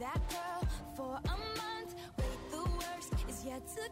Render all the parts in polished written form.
that girl for a month. Wait, the worst is yet to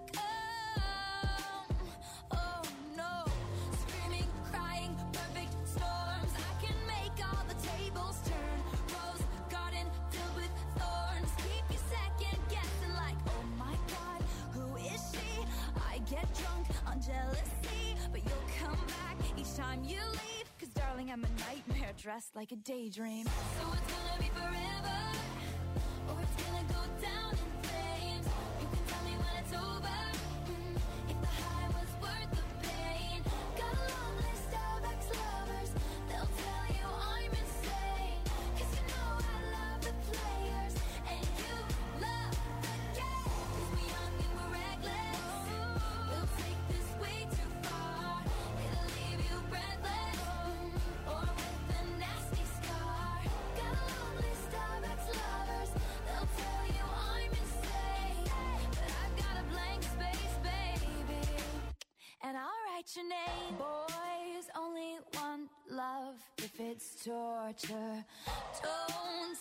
come. Oh no, screaming, crying, perfect storms. I can make all the tables turn. Rose garden filled with thorns. Keep you second guessing like, oh my God, who is she? I get drunk on jealousy, but you'll come back each time you leave. 'Cause darling, I'm a nightmare dressed like a daydream. So it's gonna be forever, or it's gonna go down in flames. You can tell me when it's over, if the high was worth the pain. Got a long list of ex-lovers, they'll tell you I'm insane. 'Cause you know I love the players, and you love the game. 'Cause we're young and we're reckless, we'll take this way too far. It'll leave you breathless, or with a nasty scar. Got a long list of ex-lovers, they'll tell you I'm insane. But I've got a blank space, baby, and I'll write your name. Boys only want love if it's torture. Don't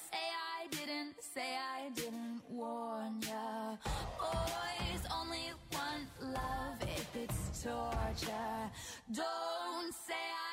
say I didn't warn ya. Boys only want love if it's torture. Don't say I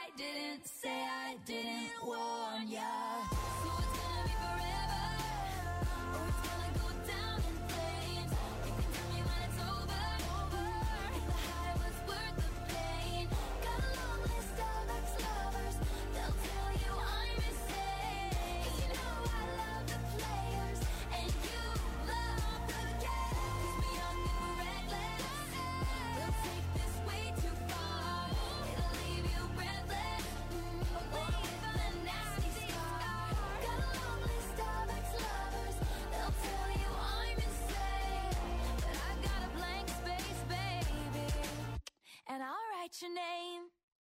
didn't warn ya. So it's gonna be forever, or it's gonna go down in flames. You can tell me when it's over, if the high was worth the pain. Got a long list of ex-lovers, they'll tell you I'm insane. 'Cause you know I love the players, and you love the game. 'Cause we're young and we're reckless, we'll take this way too far. It'll leave you breathless, or with a nasty scar. Got a long list of ex-lovers, they'll tell you I'm insane. But I've got a blank space, baby, and I'll write your name.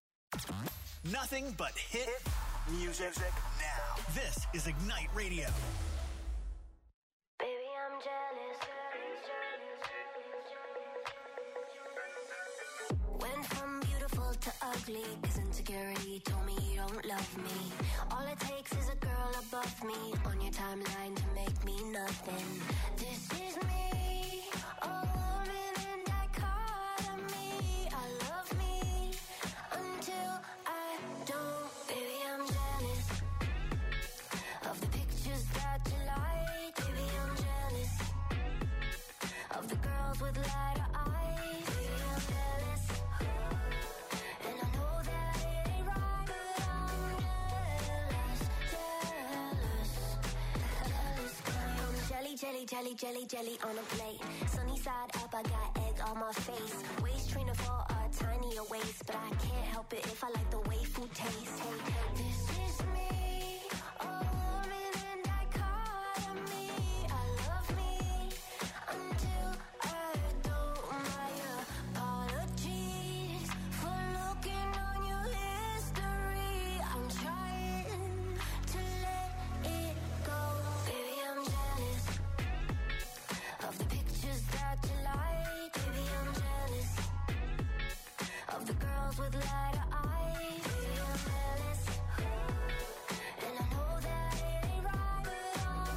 Nothing but hit music now. This is Ignite Radio. Baby, I'm jealous. Went from beautiful to ugly, 'cause insecurity told me you don't love me. All it takes is a girl above me on your timeline to make me nothing. This is me, a woman in dichotomy. I love me until I don't. Baby, I'm jealous of the pictures that you like. Baby, I'm jealous of the girls with lighter eyes. Baby, I'm jealous, and I know that it ain't right, but I'm jealous, I'm jelly on a plate. Sunny side up, I got egg on my face. Waist trainer for a tinier waist, but I can't help it if I like the way food tastes. Hey, this is me, a woman in dichotomy. I love me until I don't. My apologies for looking on your history. I'm trying to let it go. Baby, I'm jealous of the pictures that you like. Baby, I'm jealous of the girls with lighter eyes. Baby, I'm jealous, and I know that it ain't right, but I'm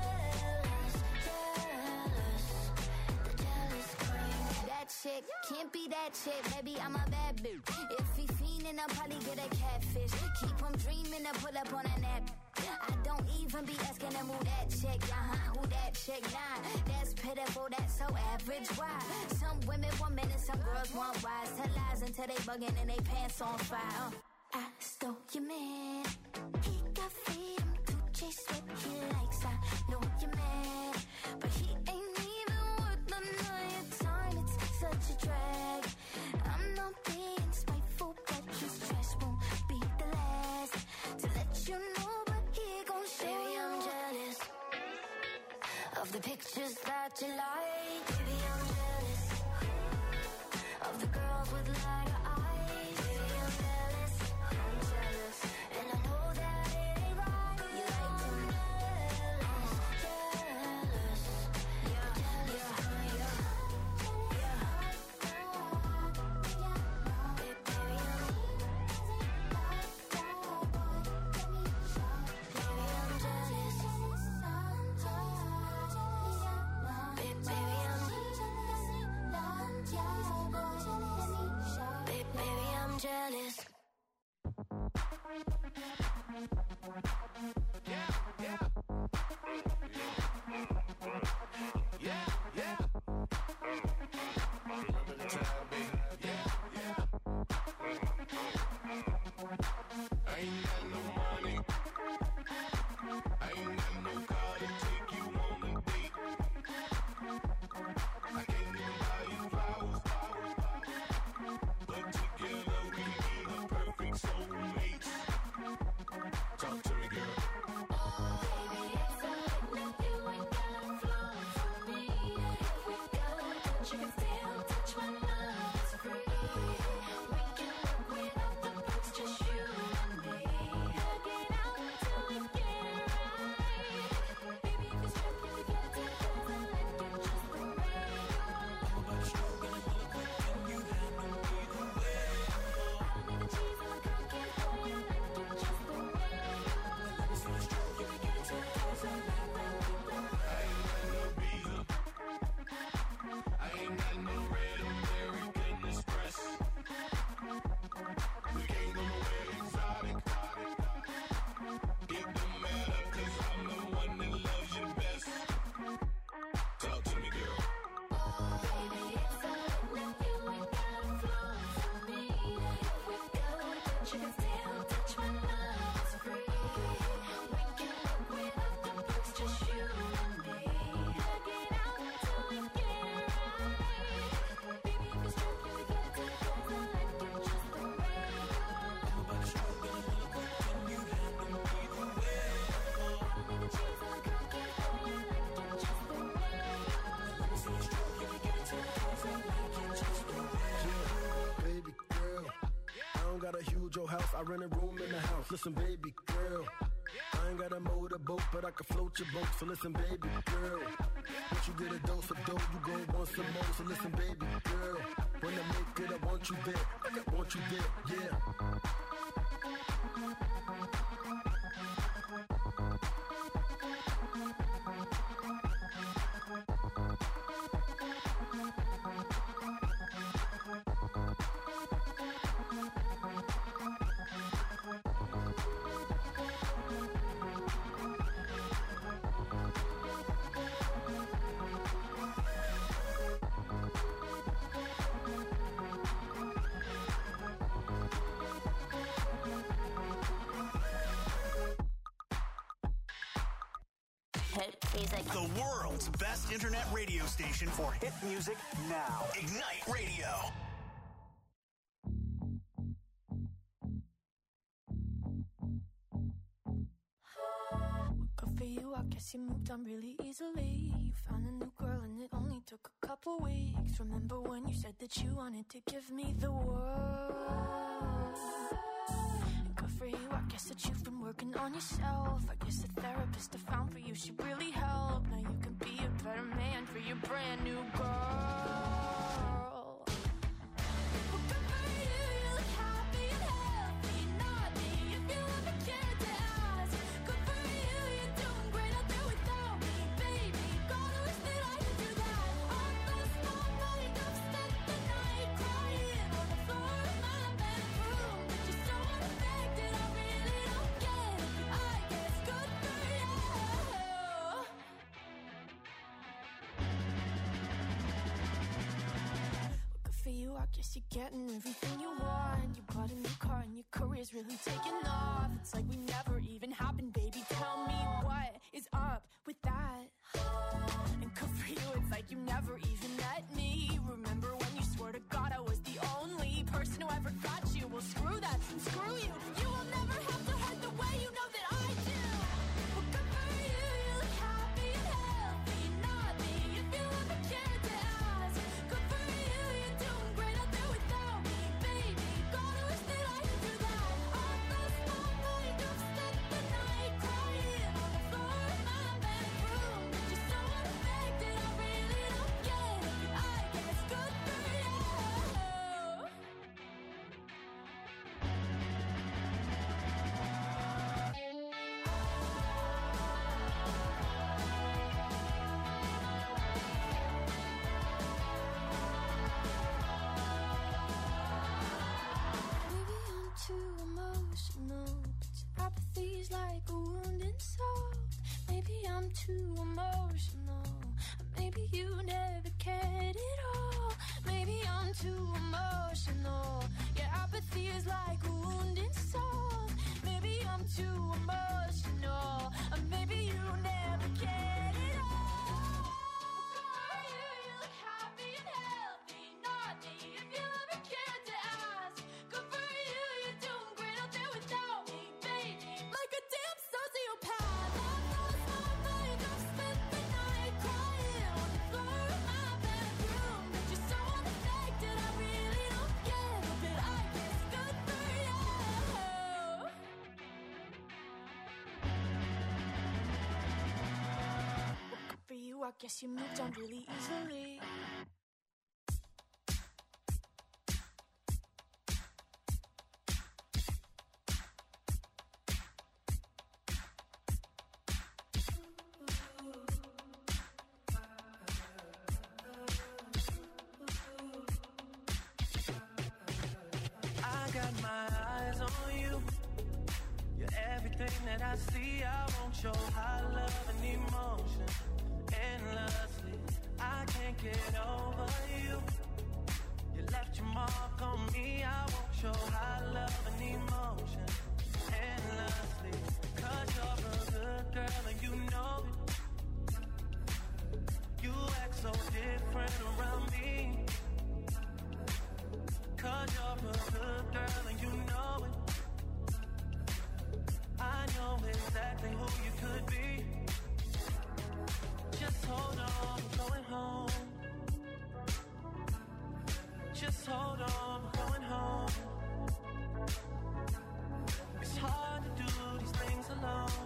jealous, the jealous kind. That chick can't be that chick, baby, I'm a bad bitch. If he fiendin', I'll probably get a catfish. Keep him dreaming to pull up on a nap. I don't even be asking him who that chick, who that chick, nah. That's pitiful, that's so average, why? Some women want men and some girls want wise. Tell lies until they bugging and they pants on fire. I stole your man, he got freedom to chase what he likes. I know you're mad, but he ain't even worth none of your time. It's such a drag. I'm not being spiteful, but his trash won't be the last to let you know. Baby, I'm jealous of the pictures that you like. Baby, I'm jealous of the girls with lighter eyes. Baby, I'm jealous, and I know that it ain't right. You like to jealous, House, I rent a room in the house. Listen, baby girl, I ain't got a motorboat, but I can float your boat. So listen, baby girl, once you get a dose of dough, you gon' want some more. So listen, baby girl, when I make it, I want you there. I want you there, yeah. The world's best internet radio station for hit music now. Ignite Radio. Good for you, I guess you moved on really easily. You found a new girl and it only took a couple weeks. Remember when you said that you wanted to give me the world? Good for you, I guess that you've been working on yourself. I guess the therapist I found for you should really help. Now you can be a better man for your brand new girl. Well, good for you, you look happy and healthy. Not me, if you ever cared to ask. Good for you, you're doing great out there without me, baby. Gotta wish that I could do that. I lost my mind, I've spent the night crying on the floor of my bedroom. But you're so unaffected, I really don't get it. I guess good for you. Good for you, I guess you're getting everything you want. You bought a new car and your career's really taking off. It's like we never even happened, baby. Tell me what is up with that? And good for you, it's like you never even met me. Remember when you swore to God I was the only person who ever got you? Well, screw that, screw you. You will never have to hurt the way you know that I do. Well, good for you, you look happy and healthy. Not me, if you ever cared to ask. Good for you, you're doing great out there without me, baby. Gotta wish that I could do that. I lost my mind, I've spent the night crying on the floor of my bedroom. But you're so unaffected, I really don't get it. I guess good for you. too emotional. Maybe you never cared at all. Maybe I'm too emotional. Yeah, apathy is like a wounded soul. Maybe I'm too emotional. Or maybe you never cared at all. For you, you look happy and healthy. Not me, if you ever cared to ask. Good for you, you're doing great out there without me, baby. Like a damn sociopath. I've lost my mind, I've spent the night crying on the floor of my bedroom. But you're so unaffected, I really don't get it. But I guess good for you. Well, good for you, I guess you moved on really easily. I got my eyes on you. You're everything that I see. I want your high love and emotion endlessly. I can't get over you. You left your mark on me. I want your high love and emotion endlessly. 'Cause you're a good girl and you know it. You act so different around me. 'Cause you're a good girl and you know it. I know exactly who you could be. Just hold on, we're going home. Just hold on, we're going home. It's hard to do these things alone.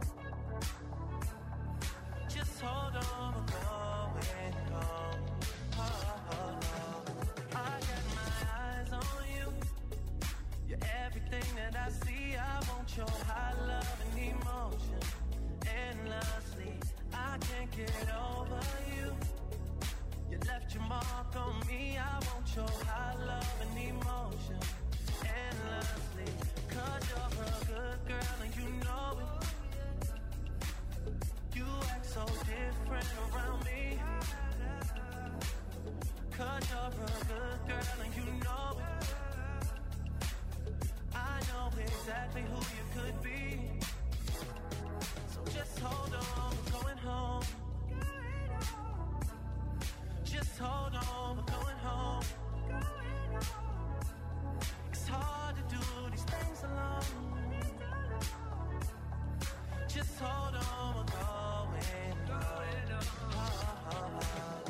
Just hold on, we're going home. Oh, oh, oh. I got my eyes on you. You're everything that I see. I want your high love and emotion endlessly. I can't get over you. You left your mark on me. I want your high love and emotion endlessly. 'Cause you're a good girl and you know it. You act so different around me. 'Cause you're a good girl and you know it. I know exactly who you could be. So just hold on, we're going home. Just hold on, we're going home. It's hard to do these things alone. Just hold on, we're going home. Oh, oh, oh.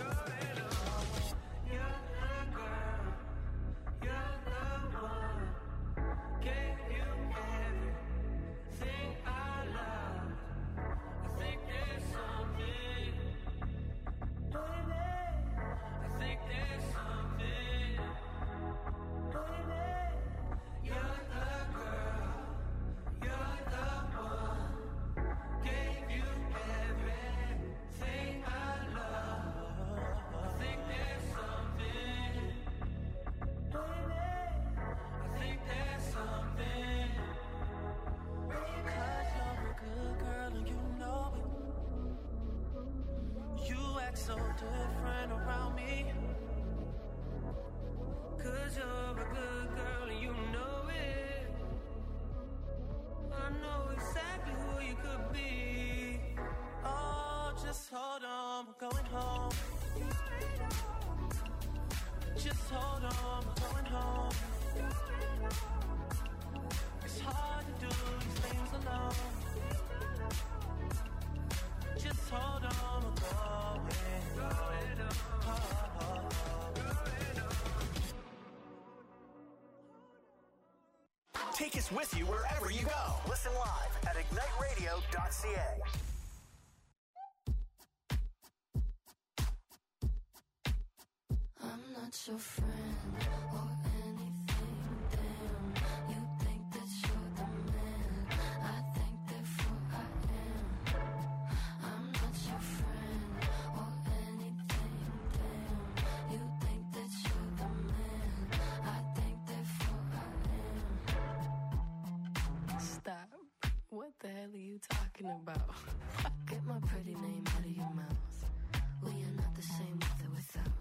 You're the girl, you're the one. Gave you everything I love. I think there's something, baby. I think there's something, baby. You're the girl, you're the one. Gave you everything I love. I think there's something, baby. I think there's something. 'Cause you're a good girl and you know it. You act so different around me. 'Cause you're a good girl and you know it. I know exactly who you could be. Oh, just hold on, we're going home. Just hold on, we're going home. It's hard to do these things alone. Just hold on, we're going home. Oh, oh, oh. Take us with you wherever you go. Listen live at igniteradio.ca. I'm not your friend or anything, damn. You think that you're the man. I think therefore I am. I'm not your friend or anything, damn. You think that you're the man. I think therefore I am. Stop. What the hell are you talking about? Fuck get my pretty name out of your mouth. We are not the same with or without.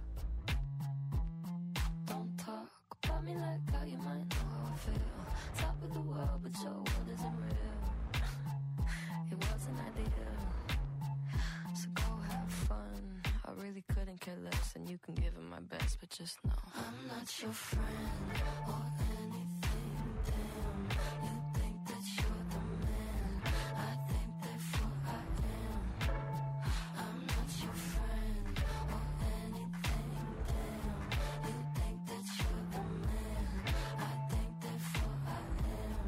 Don't talk about me like how you might know how I feel. Top of the world, but your world isn't real. It wasn't ideal. So go have fun. I really couldn't care less, and you can give it my best, but just know I'm not your friend or anything. Damn, you think that you're the man. I think therefore I am. I'm not your friend or anything. Damn, you think that you're the man. I think therefore I am.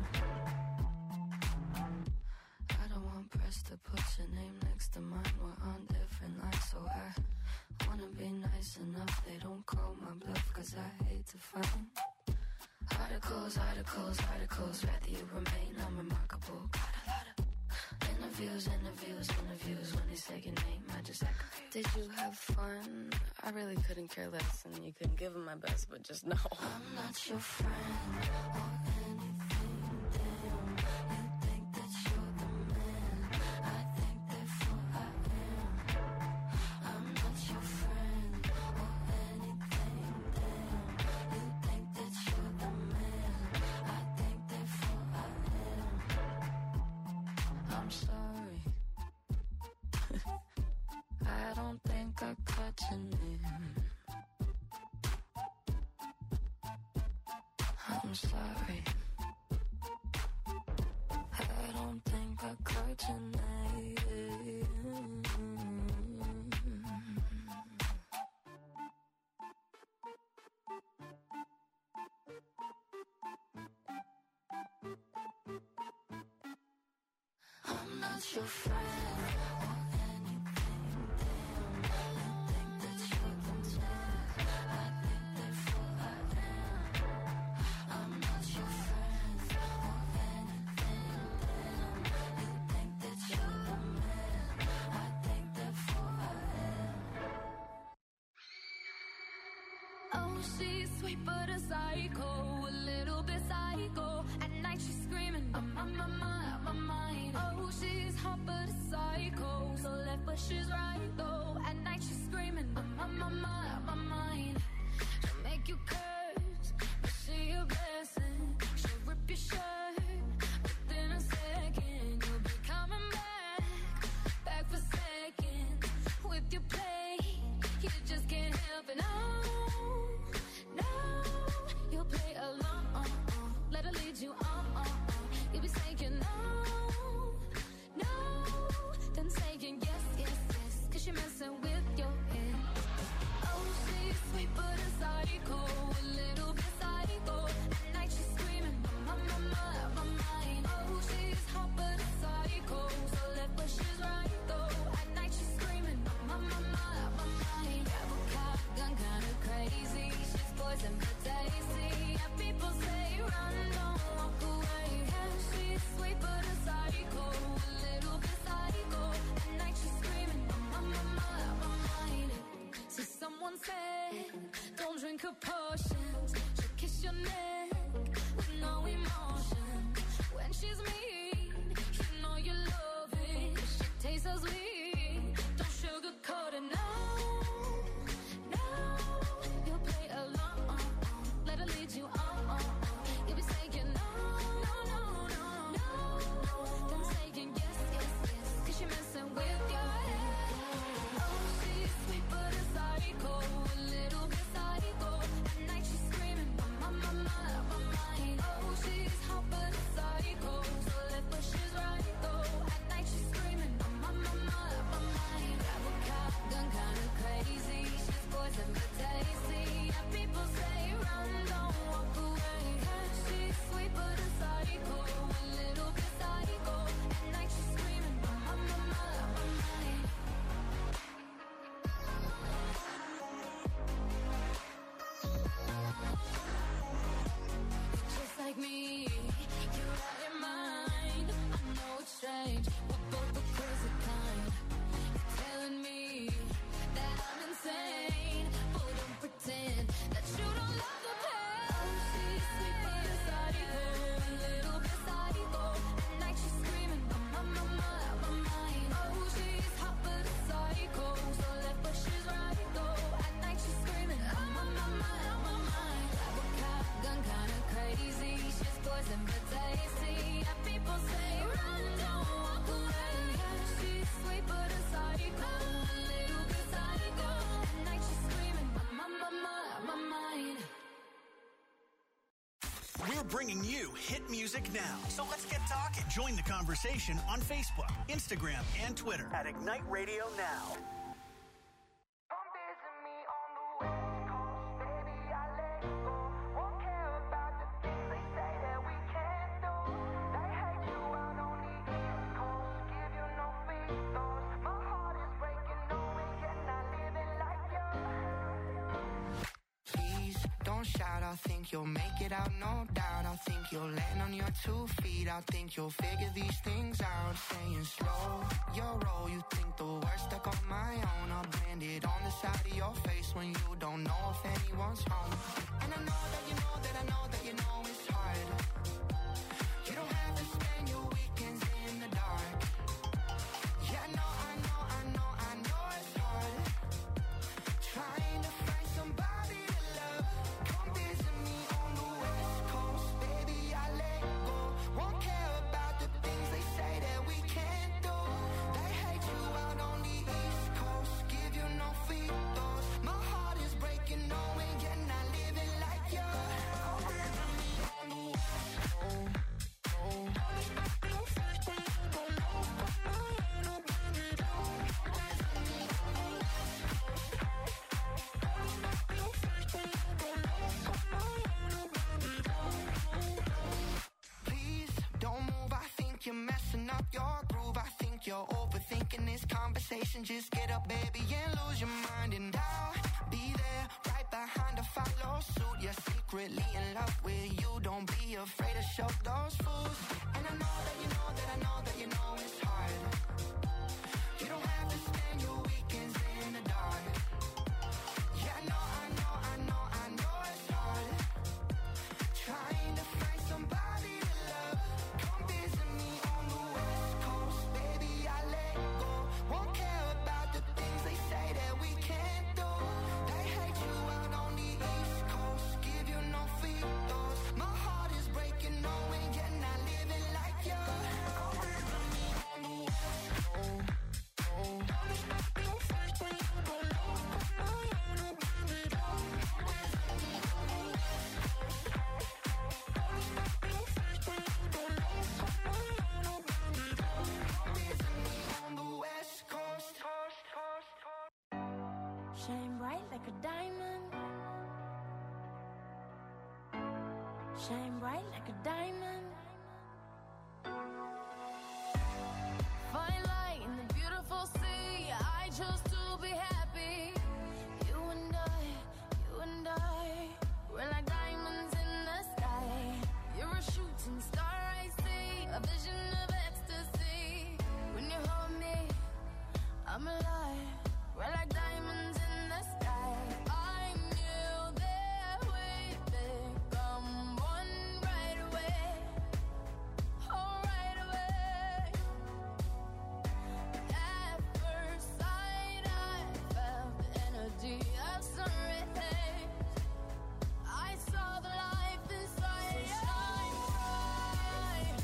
I don't want press to put your name next to mine. We're on different lines, so I wanna be nice enough. They don't call my bluff, cause I hate to find articles, rather you remain unremarkable. Got a lot of interviews. When they say your name, I just aggravate. Did you have fun? I really couldn't care less, and you couldn't give them my best, but just know I'm not your friend or anything. Damn, you think that you're the man. I think therefore I am. I'm not your friend or anything. Damn, you think that you're the man. I think therefore I am. I'm sorry. I don't think I caught your name. I'm sorry. I don't think I caught your name. I'm not your friend or anything. Damn, you think that you're the man. I think therefore I am. I'm not your friend or anything. Damn, you think that you're the man. I think therefore I am. Oh, she's sweet but a psycho, a little bit psycho. At night she's screaming, I'm on my mind. Oh, she's hot but a psycho, so left but she's right though. At night she's screaming, I'm on my mind. She'll make you curse, but she a blessing. She'll rip your shirt within a second. You'll be coming back for seconds. With your play, you just can't help it. No, you'll play along. Let her lead you on. You'll be saying no, then saying yes, cause you're messing with your head. Oh, she's sweet but a psycho, a little bit psycho. At night she's screaming, my mind. Oh, she's hot but a psycho, so left but she's right though. At night she's screaming, my mind. Grab a cop, gun kinda crazy. She's poison but tasty. Yeah, people say run, don't walk away. Yeah, she's sweet but a psycho, a little bit psycho. At night she's screaming, my mind. See, someone said, don't drink her potions. She'll kiss your neck with no emotion. When she's mean, you know you love it. She tastes so sweet, don't sugarcoat it, no. You'll play along, let her lead you on. You'll be saying no, then saying yes, cause you're messing with your head. Oh, she's sweet but a psycho, a little bit psycho. At night she's screaming, my mind. Oh, she's hot but a psycho, so left but she's right though. At night she's screaming, my mind. Grab a cop, gun kinda crazy. She's poison but tasty. Yeah, people say run, don't walk away. Yeah, she's sweet but a psycho, a little bit psycho. At night she's screaming, my mind. Just like me, you're out your mind. I know it's strange, we're both the crazy kind. You're telling me that I'm insane, but don't pretend that you don't love the pain. Oh, she's sweet but a psycho, a little bit psycho. At night she's screaming, my mind. Oh, she's bringing you hit music now. So let's get talking. Join the conversation on Facebook, Instagram, and Twitter at Ignite Radio Now. Shout, I think you'll make it out, no doubt. I think you'll land on your 2 feet. I think you'll figure these things out. Saying slow, your roll. You think the worst stuck on my own. I'll brand it on the side of your face when you don't know if anyone's home. And I know that you know that I know that you know it's hard. You don't have to spend your weekends in the dark. Yeah, I know it's hard. Trying to find somebody to love. Come visit me on the West Coast, baby, I let go. Won't care about the things they say that we can't do. They hate you out on the East Coast, give you no free throws. My heart is breaking, knowing you're not living like you. Come visit me on the West Coast. You're messing up your groove. I think you're overthinking this conversation. Just get up, baby, and lose your mind. And I'll be there right behind to follow suit. You're secretly in love with you. Don't be afraid to show those fools. And I know that you know that I know that you know it's hard. You don't have to spend your weekends in the dark. Yeah, I know it's hard. Trying to find somebody to love. Come visit me on the West Coast, baby, I let go. Won't care about the things they say that we can't do. They hate you out on the East Coast, give you no free throws. My heart is breaking, knowing you're not living like you. Come visit me on the West Coast. Shine bright like a diamond. Shine bright like a diamond. Fine light in the beautiful sea. I chose to be happy. You and I, we're like diamonds in the sky. You're a shooting star, I see, a vision of ecstasy. When you hold me, I'm alive. We're like diamonds in the sky. I knew that we'd become one right away. Oh, right away. At first sight, I felt the energy of sun rays. I saw the life inside. So shine bright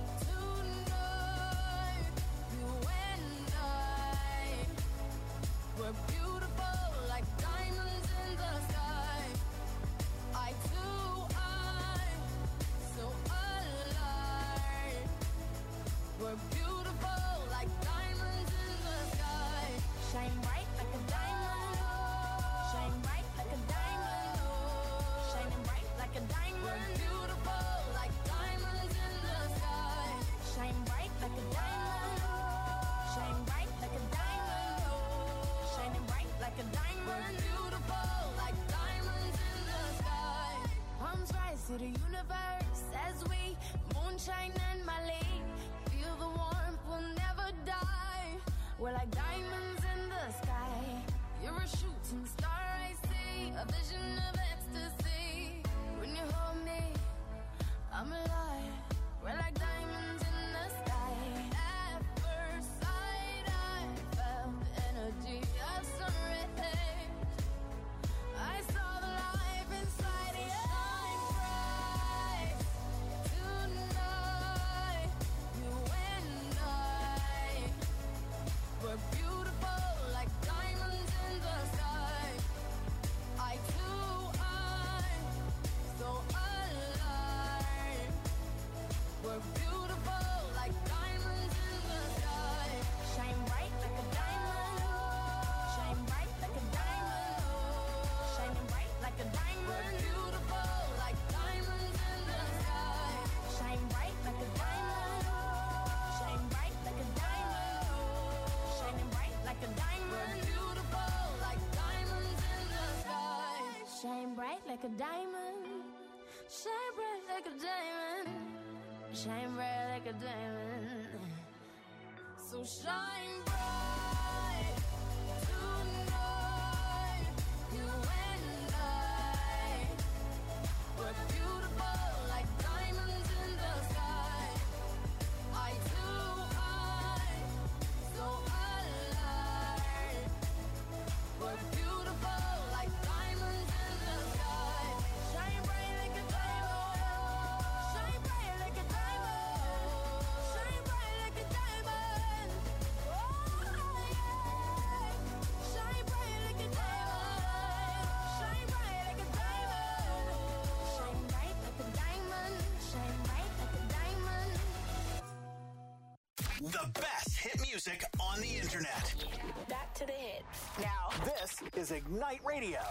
tonight. You and I, we're beautiful like diamonds in the sky. Eye to eye, so alive. We're beautiful like diamonds in the sky. Shine bright like a diamond. Shine bright like a diamond. Shining bright like a diamond. We're beautiful like diamonds in the sky. Shine bright like a diamond. Shine bright like a diamond. Shining bright like a diamond. We're beautiful like diamonds in the sky. Palms rise to the universe as we moonshine and Mali. Feel the warmth, we'll never die. We're like diamonds in the sky. You're a shooting star, I see, a vision of ecstasy. When you hold me, I'm alive. We're like diamonds in the sky. At first sight, I felt the energy of sun rays. I saw the life inside you. Shine bright tonight. like a diamond. Shine bright like a diamond. Shine bright like a diamond. So shine bright tonight. You and I, we're beautiful like diamonds in the sky. Eye to eye, so alive. We're beautiful like diamonds in the sky. Shine bright like a diamond. Shine bright like a diamond. Shine bright like a diamond. Oh yeah. Shine bright like a diamond. Shine bright like a diamond. Shine bright like a diamond. Shine bright like a diamond. The best hit music on the internet. Back to the hits. Now, this is Ignite Radio.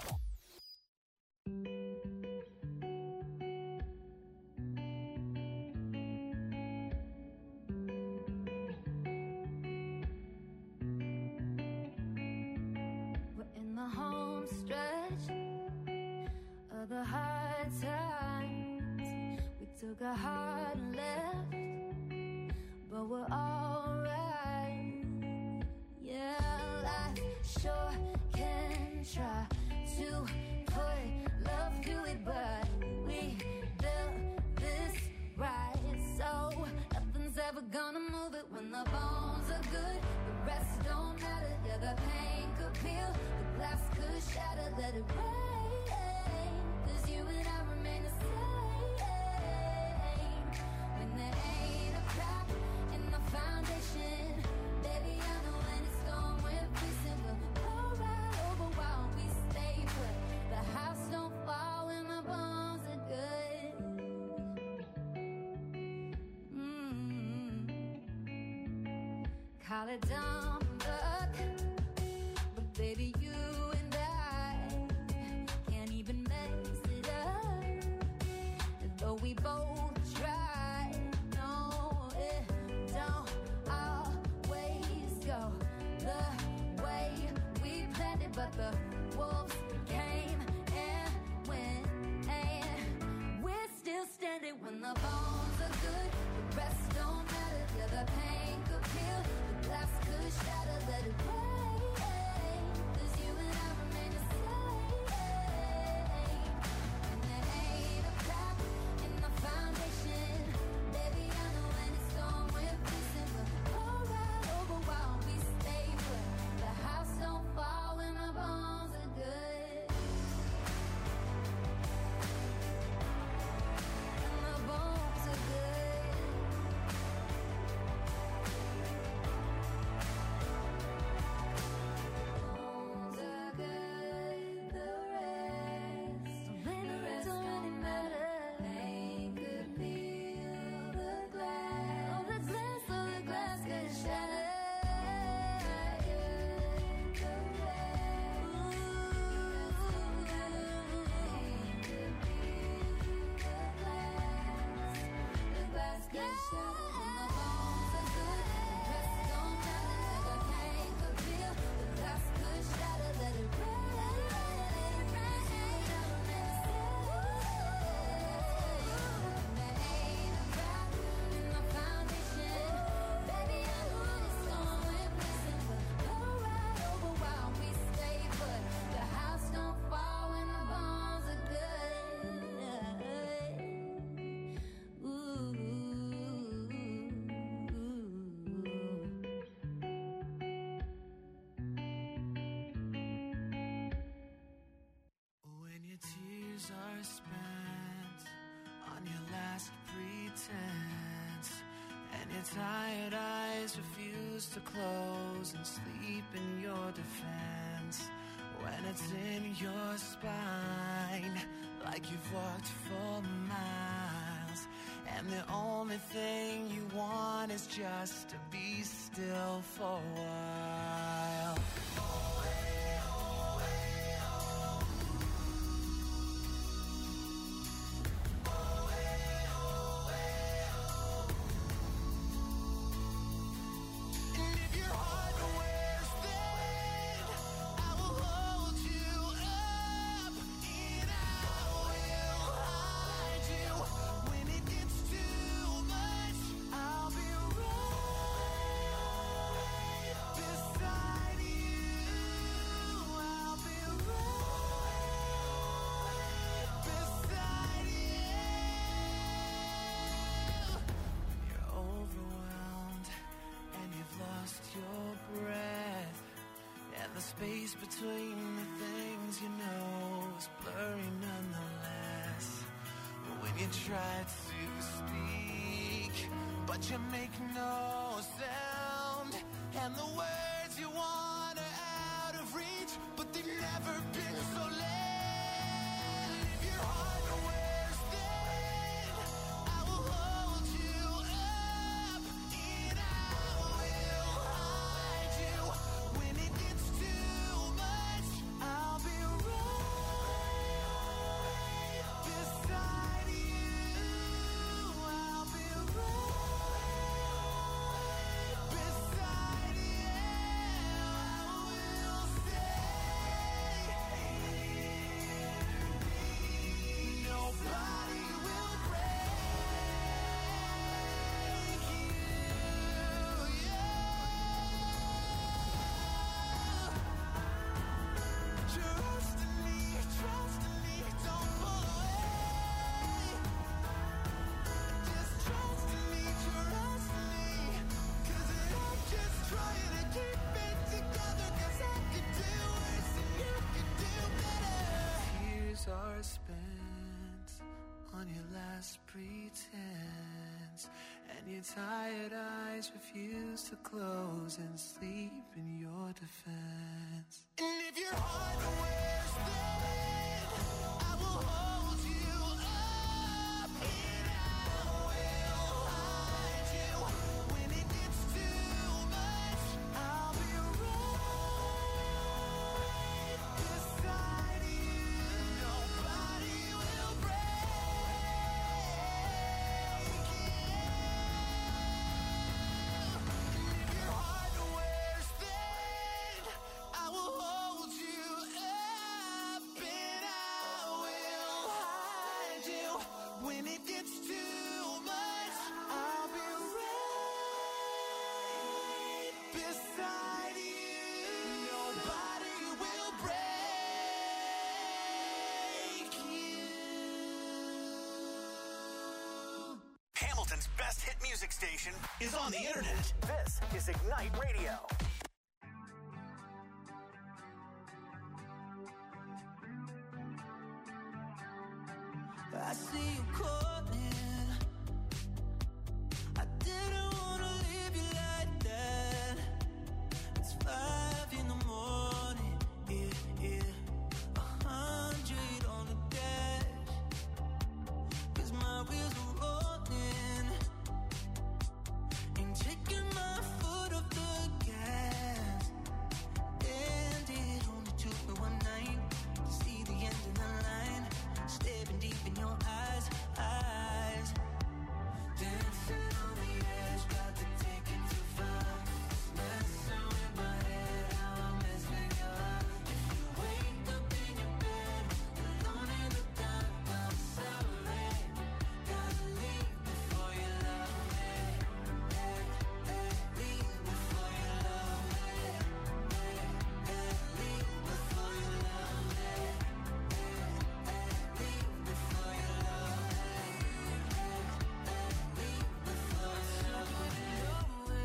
We're in the home stretch of the hard times. We took a hard left, but we're alright. Yeah, life sure can try to put love through it, but we built this right. So nothing's ever gonna move it when the bones are good. The rest don't matter. Yeah, the pain could peel, the glass could shatter. Let it rain, 'cause you and I remain the same. When there ain't a crack in the foundation, baby, I know when it's gone, we're facing. We'll go right over while we stay put. The house don't fall when the bones are good. Call it dumb luck, but baby, you and I can't even mess it up. Though we both try, no, it don't always go the way we planned it. But the wolves came and went, and we're still standing when the bones are good. The rest don't matter. Yeah, the pain could peel, the glass could shatter. Let it rain, 'cause you and I remain the same. And there ain't a crack in the foundation, baby, I know when it's gone, we're facing. We'll go right over while we stay put. The house don't fall when the bones are good. And the bones are good. Bones are good, the rest don't really matter. Pain could peel the glass. Oh, the glass could shatter. The glass could shatter. And the bones are good, the rest don't matter. The pain could peel, the glass could shatter. Let it rain, there ain't a crack in the foundation, baby, I know when it's gone, we're facing. We'll go right over while we stay put. The house don't fall when the bones are good. When your tears are spent on your last pretense, and your tired eyes refuse to close and sleep in your defense, when it's in your spine like you've walked for miles, and the only thing you want is just to be still for a while. And if your heart wears thin, I will hold you up in our space between the things you know is blurry nonetheless. When you try to speak, but you make no sound, and the words you want are out of reach, but they've never been so loud. If your heart wears thin, I will hold you up, and I will hide you. When it gets too much, I'll be right beside you. I'll be right beside you. I will stay. Nobody will break you. Trust in me, don't pull away. Just trust in me, 'cause I'm just trying to keep it together, 'cause I could do worse and you could do better. Tears are spent on your last pretense, and your tired eyes refuse to close and sleep in your defense. And if your heart wears thin, I will hold you up, and I will hide you. When it gets too much, I'll be right beside you. Nobody will break you. And if your heart wears thin, I will hold you up, and I will hide you. When it gets too much, I'll be right beside you. Nobody will break you. Hamilton's best hit music station is on the internet. This is Ignite Radio. I see you calling. I didn't wanna leave you like that. It's 5 in the morning, yeah. 100 on the dash, 'cause my wheels are rolling. Ain't taking my foot off the gas. And it only took me one night to see the end of the line. Staring deep in your eyes. Dancing on the edge, got to take it too far. Messing with my head, how I mess with your heart. If you wake up in your bed, alone in the dark, I'm sorry. Gotta leave before you love me. Leave before you love me. Leave before you love me. Leave before you love me. Leave before you love me.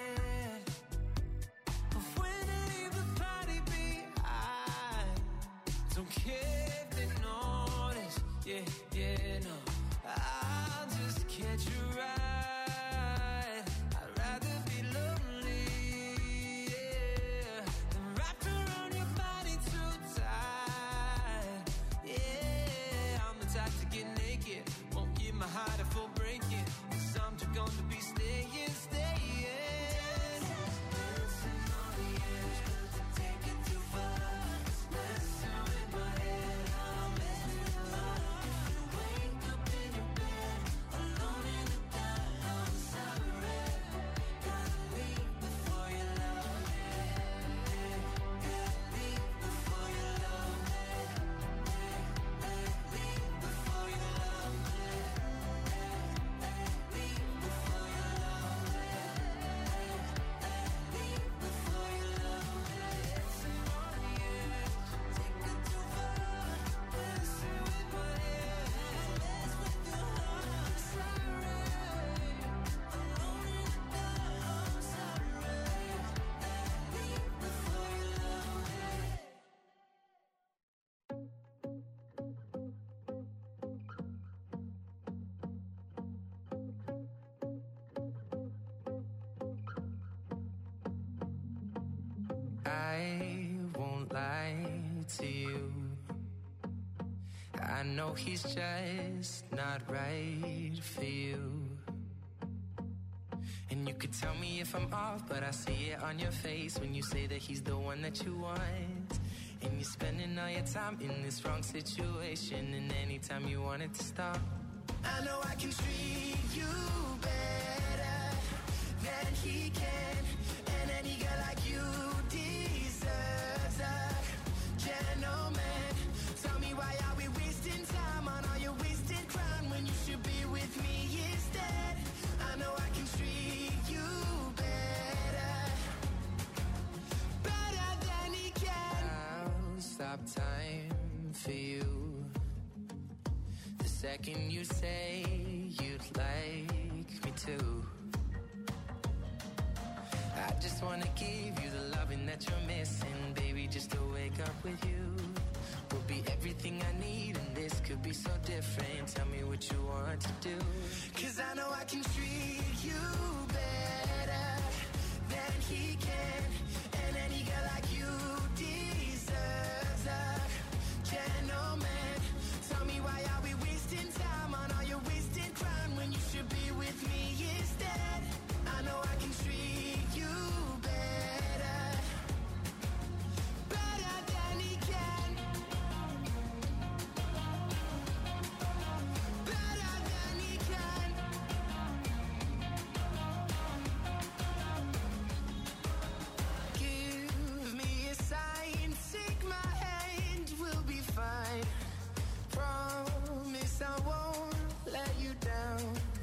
But when I leave the party behind, don't care if they notice, yeah, no. I'll just catch a ride. I'd rather be lonely, yeah, than wrapped around your body too tight. Yeah, I'm the type to get naked, won't give my heart a full breaking, 'cause I'm just gonna be staying. Dancing on the edge, got to take it too far. Messing with my head, I'm messing with your heart. If you I won't lie to you. I know he's just not right for you. And you could tell me if I'm off, but I see it on your face when you say that he's the one that you want. And you're spending all your time in this wrong situation, and anytime you want it to stop, I know I can treat you better than he can. And any girl like you deserves a gentleman. Tell me, why are we wasting time on all your wasted crown when you should be with me instead? I know I can treat you better, better than he can. I'll stop time for you the second you say you'd like me to. I just wanna give you the loving that you're missing, baby, just to wake up with you will be everything I need, and this could be so different. Tell me what you want to do, 'cause I know I can treat you better than he can. And any girl like you deserves a gentleman. Tell me, why are we wasting time on all your wasted crown when you should be with me instead? I know I can treat you better, better than he can, better than he can. Give me a sign, take my hand, we'll be fine. Promise I won't let you down.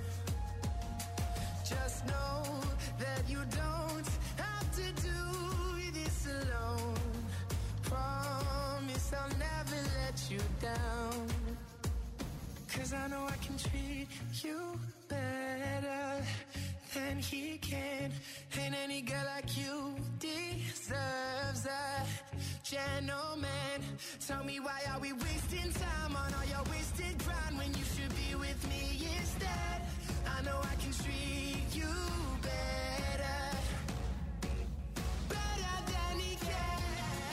Just know that you don't have to do this alone. Promise I'll never let you down. 'Cause I know I can treat you better than he can. And any girl like you deserves a gentleman. Tell me, why are we wasting time on all your wasted grind when you should be with me instead? I know I can treat you better, better than he can.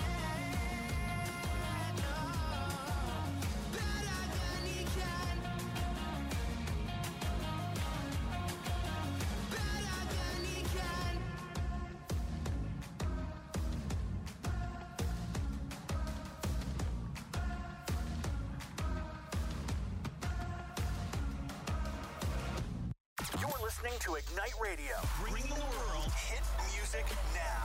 No, better than he can, better than he can. You're listening to Ignite Radio. Bring the world hit music now.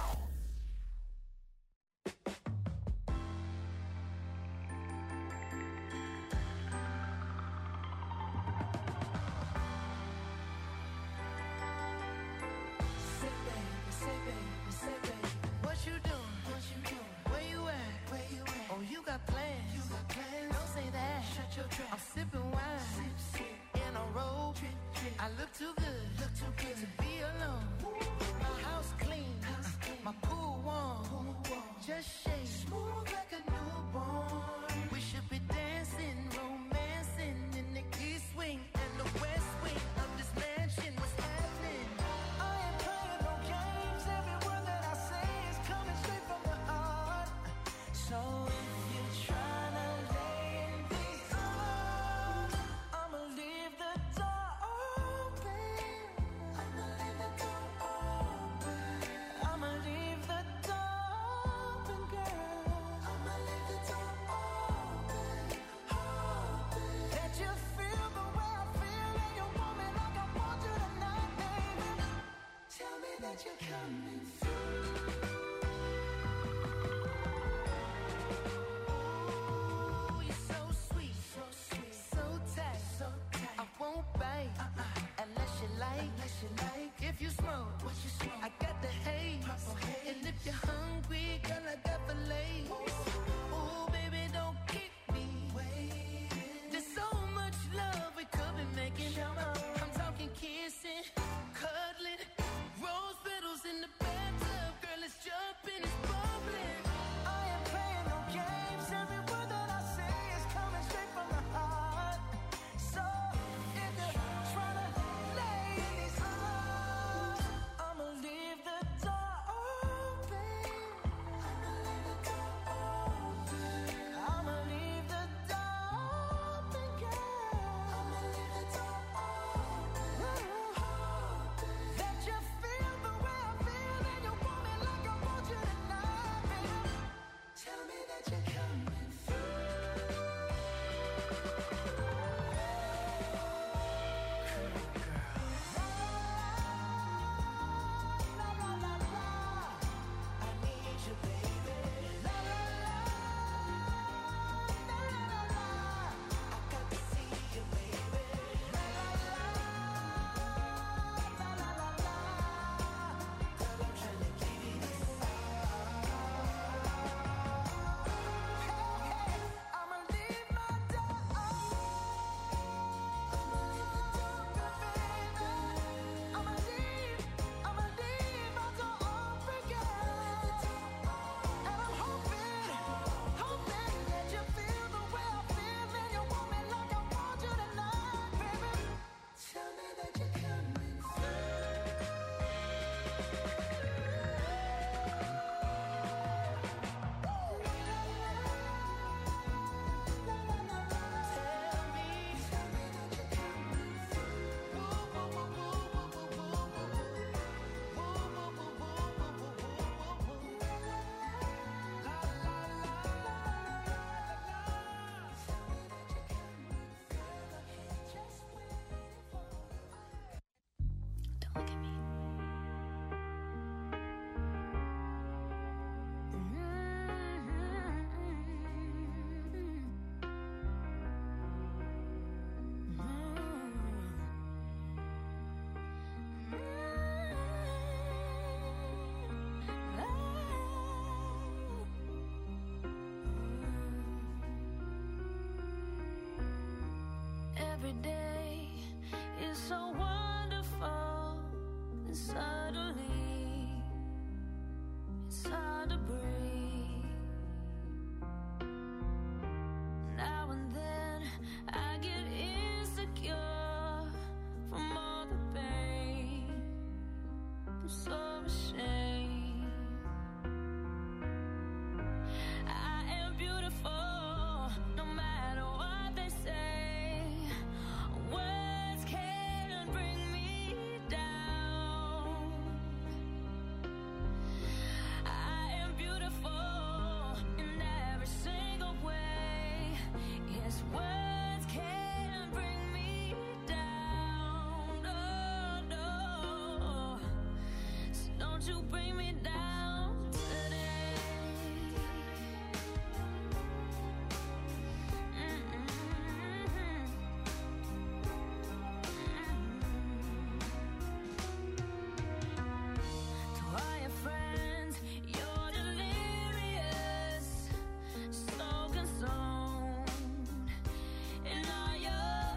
What you doing? Where you at? Oh, you got plans. Don't say that. Shut your trap. I'm sipping wine in a robe. I look too good to be alone. My house clean, my pool warm. Just shake smooth like a newborn. We should be dancing, romancing in the east wing and the west wing of this mansion. What's happening? I ain't playing no games. Every word that I say is coming straight from the heart. So if you're trying to lay in these arms, I'ma leave the door open. I'ma leave the door open. I'ma leave the door open, girl. I'ma leave the door open. That you feel the way I feel, and you want me like I want you tonight, baby. Tell me that you're coming through. You're so sweet, so tight. I won't bite unless you like. If you smoke, I got the haze. And if you're hungry, girl, I got fillets. Ooh, baby, don't keep me waiting. There's so much love we could be making. I'm talking kissing, cuddling, rose petals in the bathtub. Girl, it's jumping, it's bubbling. I ain't playing no games. Every word that I say is coming straight from the heart. So if you're trying to lay in these arms, I'ma leave hard to breathe. Now and then I get insecure from all the pain. I'm so ashamed. I am beautiful, no matter what they say. Words can't bring me down. I am beautiful in every single way. Yes, words can't bring me down. No, no. So don't you bring me down today. To all your friends, you're delirious, so consumed in all your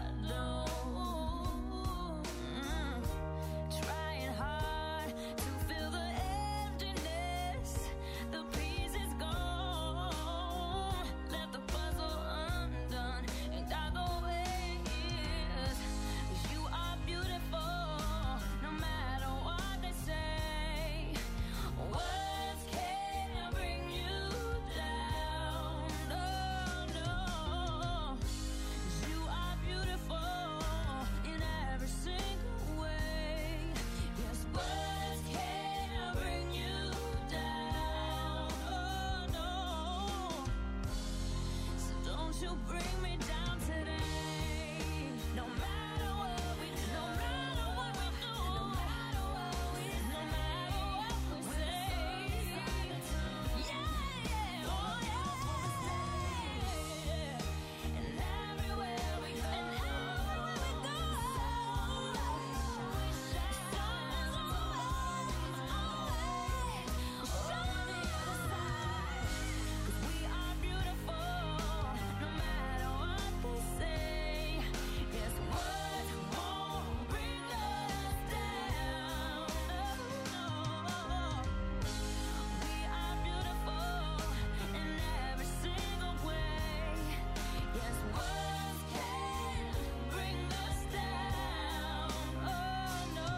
doom. Trying hard to fill the emptiness, the piece is gone. Left the puzzle undone and got the ways. You are beautiful, no matter what they say. Words can't bring you down. No, no. You are beautiful in every single way. Yes, words can't bring you down. Oh, no. So don't you bring me down today. No matter what we do, no matter what we do, no matter what we do, no matter what we say. Yeah, yeah, oh yeah. And everywhere we go, we shine always on the other side. 'Cause we are beautiful, no matter what they say. Yes, words won't bring us down. No, we are beautiful in every single way. Yes, words can't bring us down. Oh no,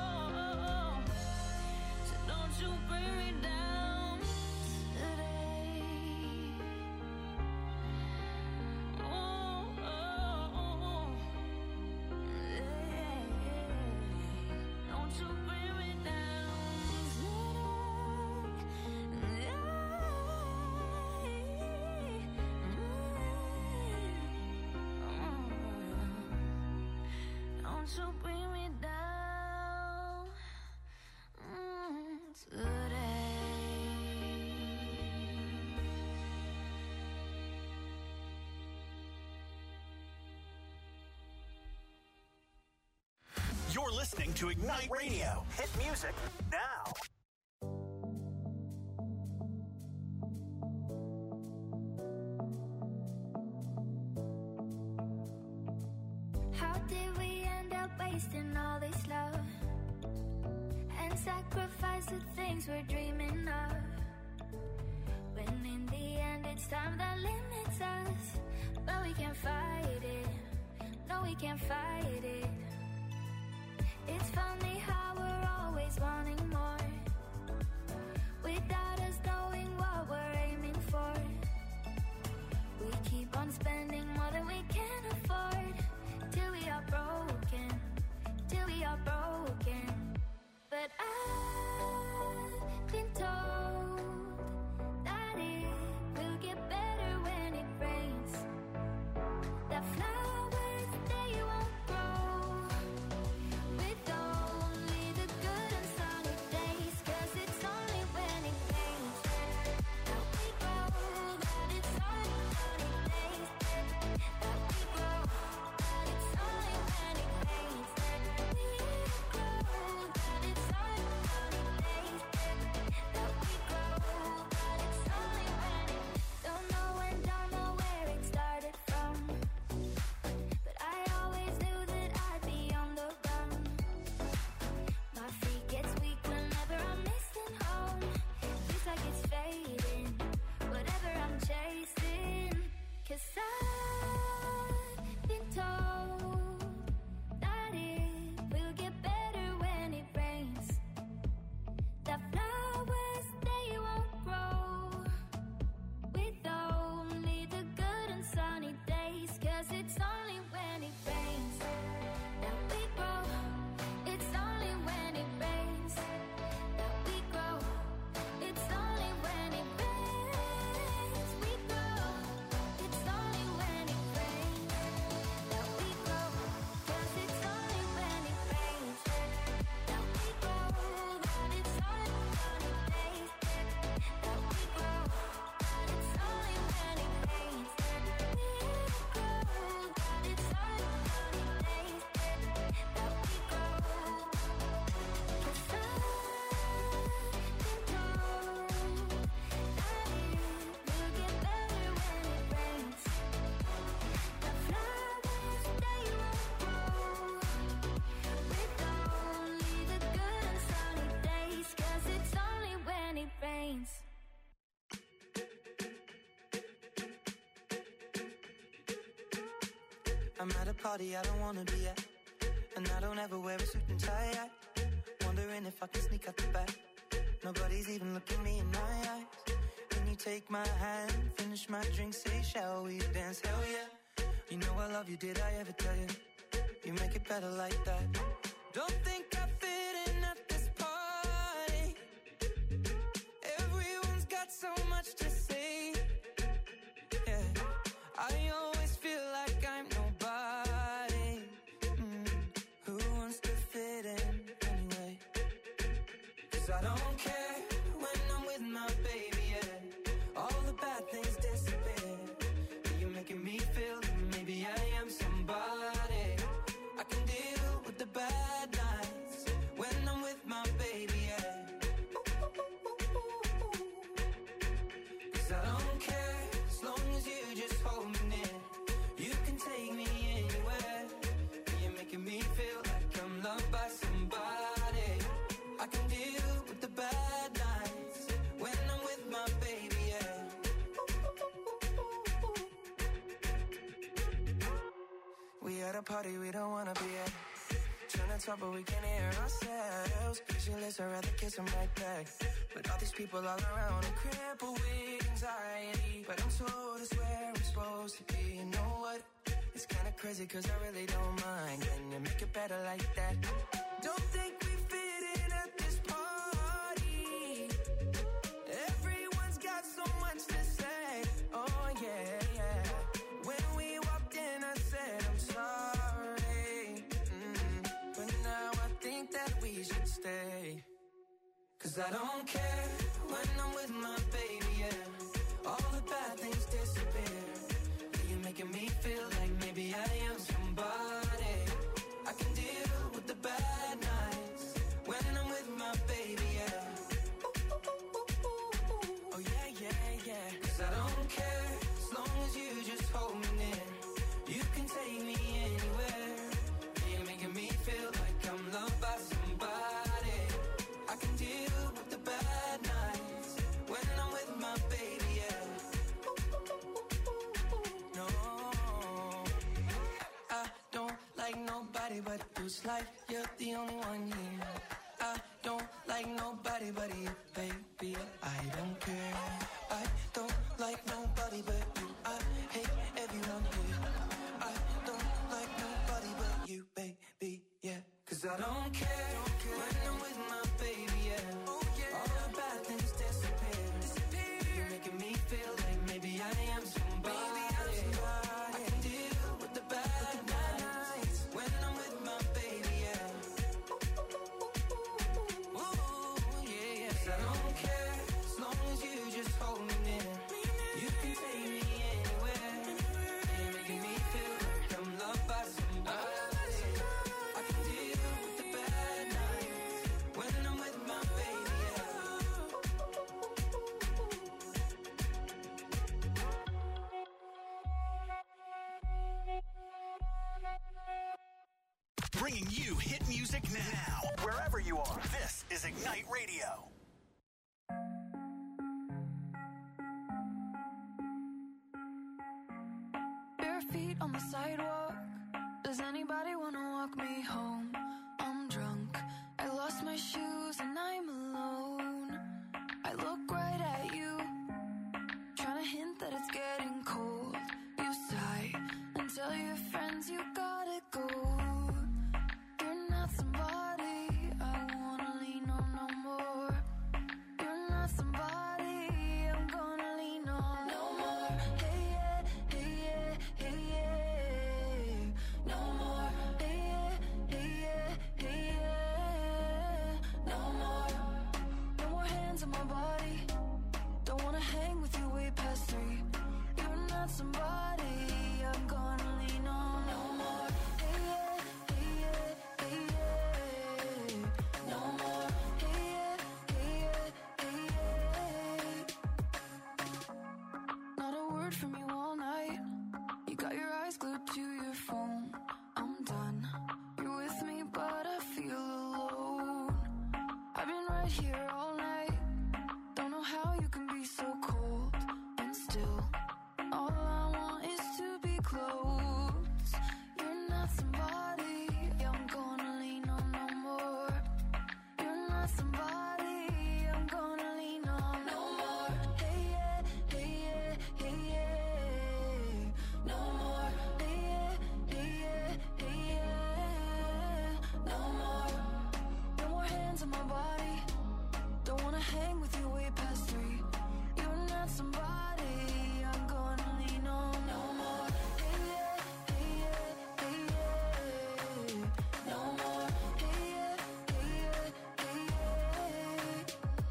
so don't you bring me down today. Oh, yeah. Don't you bring me down today. Don't you bring me down today. You're listening to Ignite Radio. Hit music now. How did we end up wasting all this love and sacrifice the things we're dreaming of? When in the end it's time that limits us, but we can't fight it. No, we can't fight it. It's funny how we're always wanting more without us knowing what we're aiming for. We keep on spending more than we can afford till we are broken, till we are broken. But I've been told that it will get better when it rains. That flowers, they won't grow with only the good and sunny days. I'm at a party I don't wanna be at, and I don't ever wear a suit and tie at. Wondering if I can sneak out the back. Nobody's even looking me in my eyes. Can you take my hand, finish my drink, say shall we dance? Hell yeah. You know I love you, did I ever tell you? You make it better like that. Don't think I fit in at this party. Everyone's got so much to say. Yeah, I always feel like I'm nobody. Who wants to fit in anyway? 'Cause I don't care when I'm with my baby, yeah. All the bad things disappear. You're making me feel that maybe I am somebody. I can deal with the bad nights when I'm with my baby, yeah. 'Cause I don't care as long as you just hold me near. You can take me anywhere. You're making me feel like I'm loved by somebody. I can deal with the bad nights when I'm with my baby, yeah. We at a party we don't wanna be at. Trying to talk but we can't hear ourselves. Pictureless, I'd rather kiss them right back. But all these people all around are crippled with anxiety. But I'm told it's where I'm supposed to be. You know what? It's kinda crazy 'cause I really don't mind. Can you make it better like that? Don't think we fit in at this party. Everyone's got so much to say. Oh yeah, yeah. When we walked in I said I'm sorry. But now I think that we should stay. 'Cause I don't care when I'm with my baby, yeah. All the bad things disappear. You're making me feel like maybe I am somebody. I can deal with the bad nights when I'm with my baby, yeah. Oh yeah, yeah, yeah. 'Cause I don't care as long as you just hold me near. You can take me anywhere. You're making me feel like I'm loved by somebody. I can deal with the bad nights when I'm with my baby, yeah. No, I don't like nobody but you. It's like you're the only one here. I don't like nobody but you, baby. I don't care. I don't like nobody but you. I hate everyone here. I don't like nobody but you, baby, yeah. 'Cause I don't care when I'm with my baby, yeah. All the bad things disappear. You're making me feel like maybe I am somebody. I can deal with the bad nights when I'm with my baby, yeah. Ooh, yeah, yeah. 'Cause I don't care as long as you just hold me near. You can take me anywhere. You're making me feel like I'm loved by somebody. I can deal with the bad nights when I'm with my baby, yeah. Bringing you hit music now. Wherever you are, this is Ignite Radio. Bare feet on the sidewalk. Does anybody wanna walk me home? I'm drunk. I lost my shoes and I'm alone. I look right at you, trying to hint that it's getting cold. You sigh and tell your friends you gotta go. You're not somebody I wanna lean on no more. You're not somebody I'm gonna lean on no more. Hey yeah, hey yeah, hey yeah. No more. Hey yeah, hey yeah, hey yeah. No more. No more hands on my body. Don't wanna hang with you way past 3. You're not somebody I'm gonna lean on no more. Hey yeah, hey yeah, hey yeah. No more. Hey yeah, hey yeah, hey yeah. Not a word from you all night. You got your eyes glued to your phone. I'm done. You're with me, but I feel alone. I've been right here all night. Don't know how you can be so cold and still. All I want is to be close. on. No more. Hey yeah, hey yeah, hey yeah. No more. Hey yeah, hey yeah, hey yeah. No more. No more hands on my body. Don't wanna hang with you way past 3. You're not somebody I'm gonna lean on. No more. Hey yeah, hey yeah, hey yeah. No more. Hey yeah, hey yeah, hey yeah.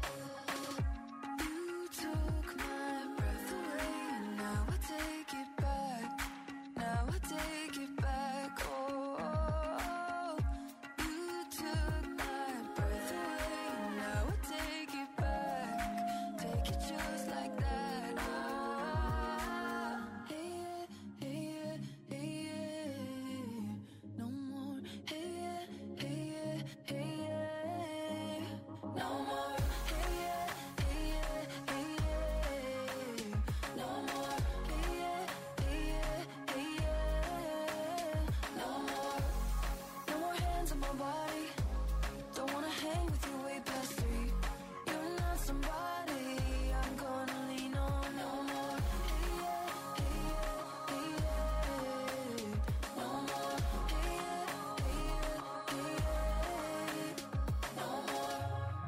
You took my breath away, and now I take it back. Now I take it back. Oh, oh. You took my breath away, and now I take it back. Take it just like that. Ah, hey yeah, hey yeah, hey yeah. No more. Hey yeah, hey yeah, hey yeah. No more. Hey yeah, hey yeah, hey yeah. No more. Hey yeah, hey yeah, hey yeah. No more. No more hands on my body. Don't wanna hang with you way past 3. You're not somebody I'm gonna lean on. No more. Hey yeah, hey yeah, hey yeah. No more. Hey yeah, hey yeah, hey yeah. No more.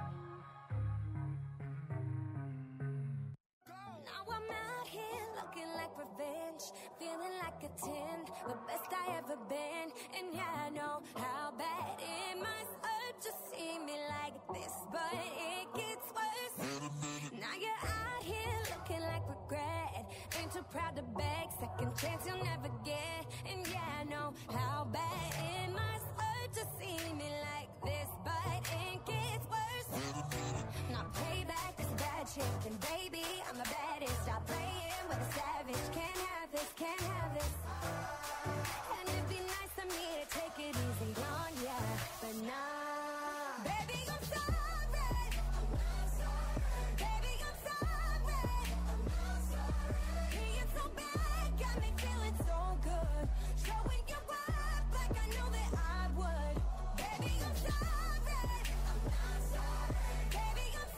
Now I'm out here looking like revenge, feeling like a 10, the best I ever been. And yeah, I know how bad it must hurt to see me like this, but it gets worse. Now you're out here looking like regret, ain't too proud to beg, second chance you'll never get. And yeah, I know how bad it must hurt to see me like this, but it gets worse. Now payback is bad shit, and baby, I'm the baddest. Stop playing with a savage. Can't have this, can't have this. And it'd be nice of me to take it easy on ya, but nah. Baby, I'm sorry. Baby, I'm sorry. Being so bad got me feeling so good. Showing you up like I know that I would. Baby, I'm sorry. Baby, I'm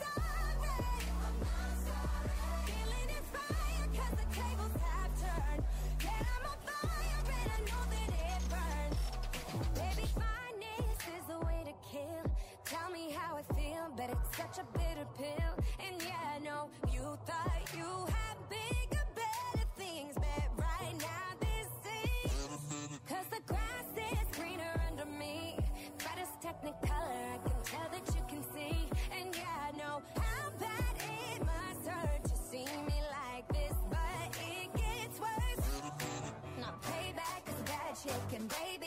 sorry. Feeling inspired 'cause the tables have turned. Yeah, I'm on fire and I know that it burns. Baby, fineness is the way to kill. Tell me how I feel, but it's such a bitter pill. And yeah, I know you thought you had bigger, better things, but right now this is 'cause the grass is greener under me. Brightest technicolor, I can tell that you can see. And yeah, I know how bad it must hurt to see me like this, but it gets worse. Now payback is bad shit, and baby,